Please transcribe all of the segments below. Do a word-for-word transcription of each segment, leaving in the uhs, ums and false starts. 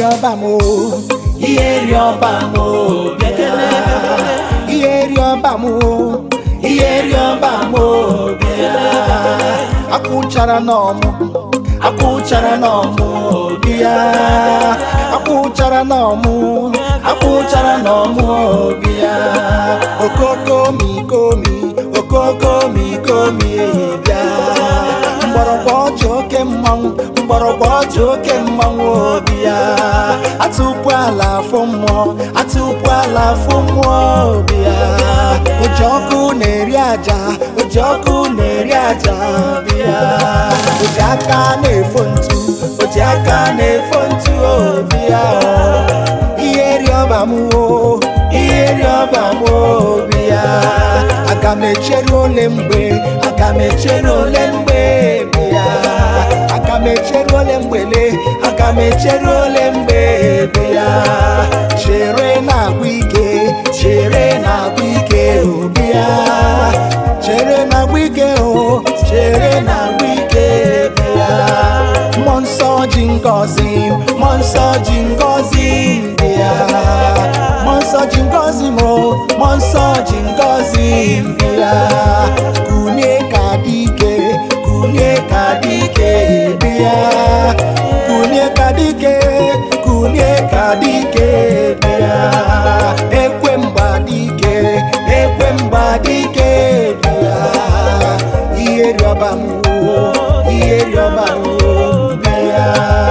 ọba mo, ihe ọba mo, ihe ọba mo, ihe ọba mo, akwụchara n'ọmụ, akwụchara n'ọmụ bịa, akwụchara n'ọmụ, akwụchara n'ọmụ bịa, okoko mi komi, okoko mi komi bịa, mgbọrọgwụ ọjị oke mmanwụ, mgbọrọgwụ ọjị oke mmanwụ bịa, atụpụ ala afọ mmụọ, atụpụ ala afọ mmụọ bịa, oji ọkụ na-eri aja, oji ọkụ na-eri aja bịa, oji aka na-efo ntu, oji aka na-efo ntu bịa, ihe rịọba m o, ihe rịọba m bịa, aga m echere ole mgbe, aga m echere ole mgbe bịa, aga m echere ole mgbele, aga m echere ole mgbe bịa, chere na-agwụ ike, chere na-agwụ ike bịa, chere na-agwụ ike o, chere na-agwụ ike bịa, mmụọ nsọ ji ngọzi, mmụọ nsọ ji ngọzi bịa, mmụọ nsọ ji ngọzi m, mmụọ nsọ ji ngọzi bịa, kunye ka dị ike, kunye ka dị ike bịa, kunye ka dị ike, kunye ka dị ike bịa, ekwe mgba dị ike, ekwe mgba dị ike bịa, ihe rịọba m, ihe rịọba m bịa.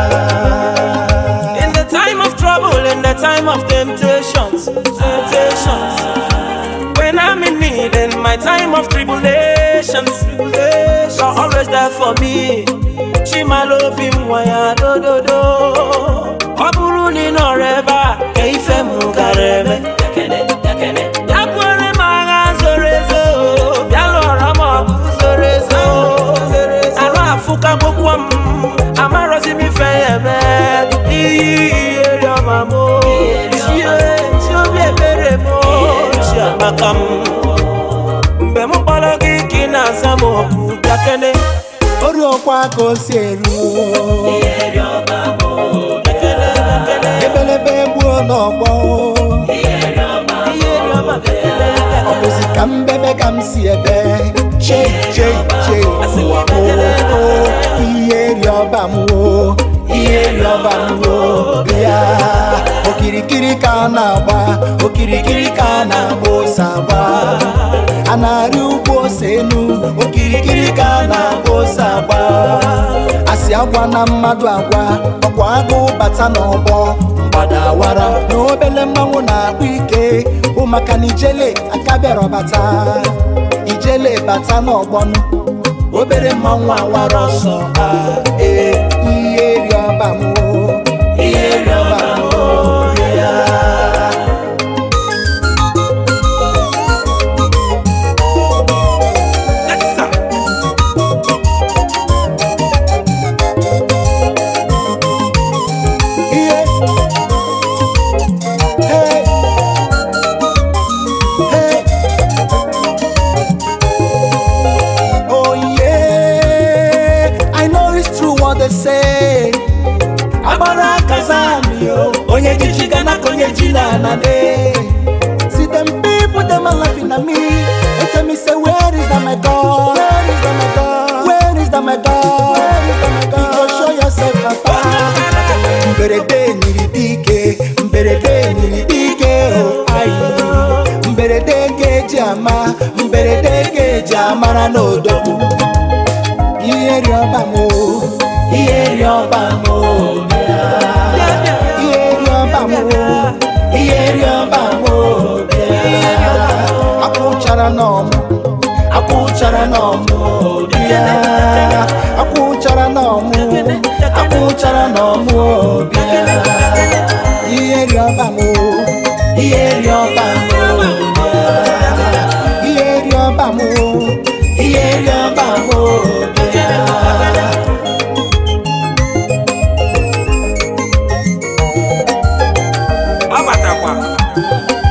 In the time of trouble, in the time of temptations, temptations, when I'm in need, in my time of tribulations, tribulations, you're always there for me. Chimalo bimwaya do do do. Oburu ni noreba, keife mukarebe. Yakwere maga zorezo, bialo ramo zorezo. Ara afuka bokwam, amaro zimi feyeme. Iye yamamo, iye chobye beremo, chiamakam. Mbemu palogi kina samo yakene. Orokwa ko seru, ebelebe gbuo n'ọgbọ, ọ bụzi ka mbebe ka m si ebe, che che che ụwa m, ihe rịọba m, ihe rịọba m bịa, okirikiri ka a na-agba, okirikiri ka a na-agba ose agba, a na-arị ugbo ose enu, okirikiri ka a na-agba ose agba, asị agwa na mmadụ agwa, ọkwa agụ bata n'ọgbọ, mgbada awara na obele mmanwụ na-akpụ ike, bụ maka na ijele aka bịara bata, ijele bata n'ọgbọnụ, obere mmanwụ awara ọsọ, ee ihe rịọba m, ihe rịọba m ya. They say Abara Kazami, Onye Gichigana Konye Jina Nane. See them people, them are laughing at me. They tell me, say, where is that my God? Where is that my God? Where is that my God? Where is that my God? You go show yourself, Papa. Mberede Nidike, Mberede Nidike, oh, aye. Mberede Gejama, Mberede Gejama, no do. Iye rịọba m, ihe rịọba m bịa, ihe rịọba m, ihe rịọba m bịa, akwụchara n'ọmụ, akwụchara n'ọmụ bịa, akwụchara n'ọmụ, akwụchara n'ọmụ bịa, ihe rịọba m, ihe rịọba m bịa, ihe rịọba m, ihe rịọba m bịa. Abatakwa.